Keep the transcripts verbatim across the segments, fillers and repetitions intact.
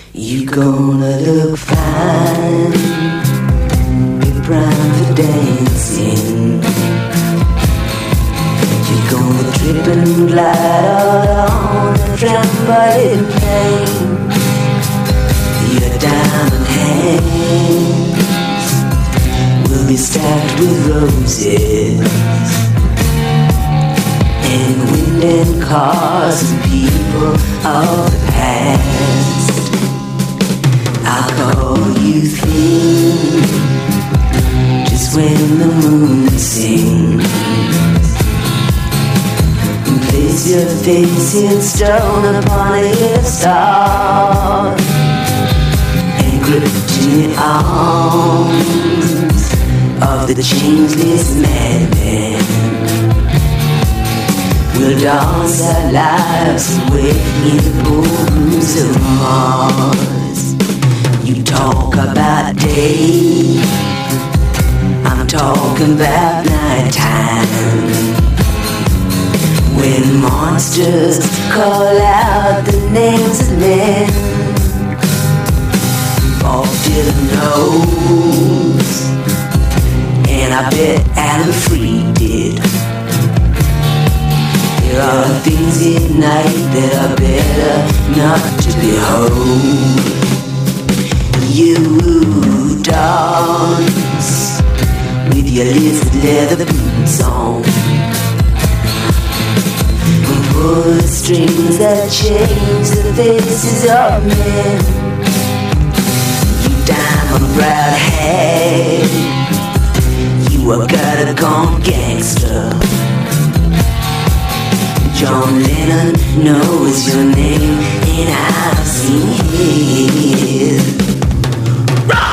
You gonna look fine, be prime for dancing. You're gonna trip and glide all on the trampoline plane. Your diamond hands will be stacked with roses, and wind and cars and people of the past. I'll call you thin just when the moon sings. Place your face in stone upon a star, and grip in the arms of the changeless madman. We'll dance our lives away in the ballrooms of Mars. You talk about day, I'm talking about nighttime. When monsters call out the names of men, Bob Dylan knows, and I bet Alan Freed did. There are things at night that are better not to behold. You dance with your lizard leather boots on, pull the strings that change the faces of men. You diamond brown hag, you a gutter gone gangster. John Lennon knows your name, and I've seen his. Rock!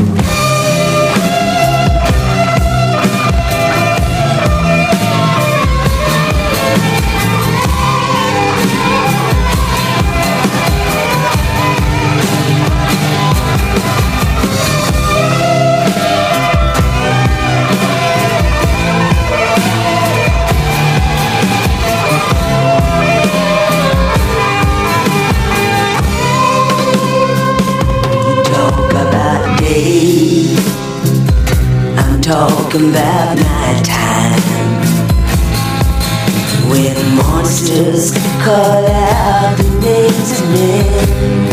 Talking about nighttime, when monsters call out the names of men.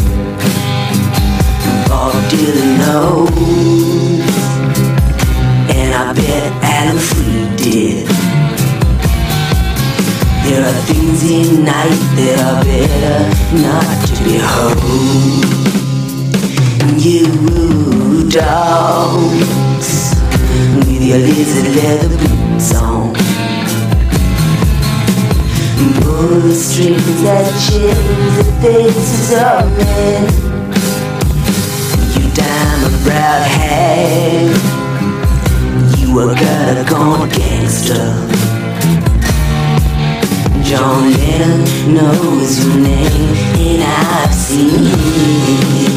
Bob Dylan knows, and I bet Alan Freed did. There are things in night that are better not to behold. You dogs with your lizard leather boots on, pull the strings that change the faces of men. You diamond brown hag, you a gutter gone gangster. John Lennon knows your name, and I've seen it.